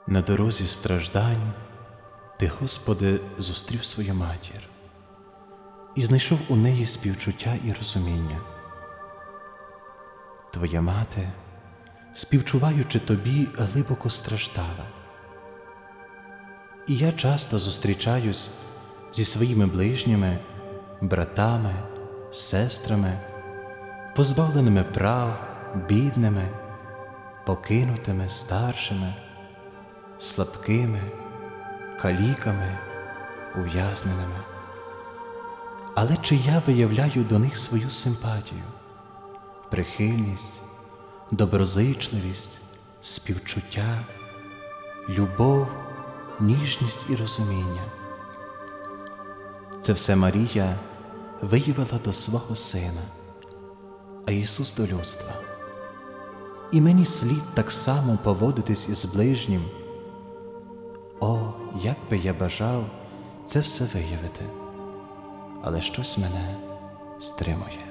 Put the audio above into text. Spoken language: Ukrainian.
На дорозі страждань Ти, Господи, зустрів свою матір і знайшов у неї співчуття і розуміння. Твоя мати, співчуваючи Тобі, глибоко страждала. І я часто зустрічаюсь зі своїми ближніми, братами, сестрами, позбавленими прав, бідними, покинутими, старшими, слабкими, каліками, ув'язненими. Але чи я виявляю до них свою симпатію, прихильність, доброзичливість, співчуття, любов, ніжність і розуміння? Це все Марія виявила до свого Сина, а Ісус до людства. І мені слід так само поводитись із ближнім. О, як би я бажав це все виявити, але щось мене стримує.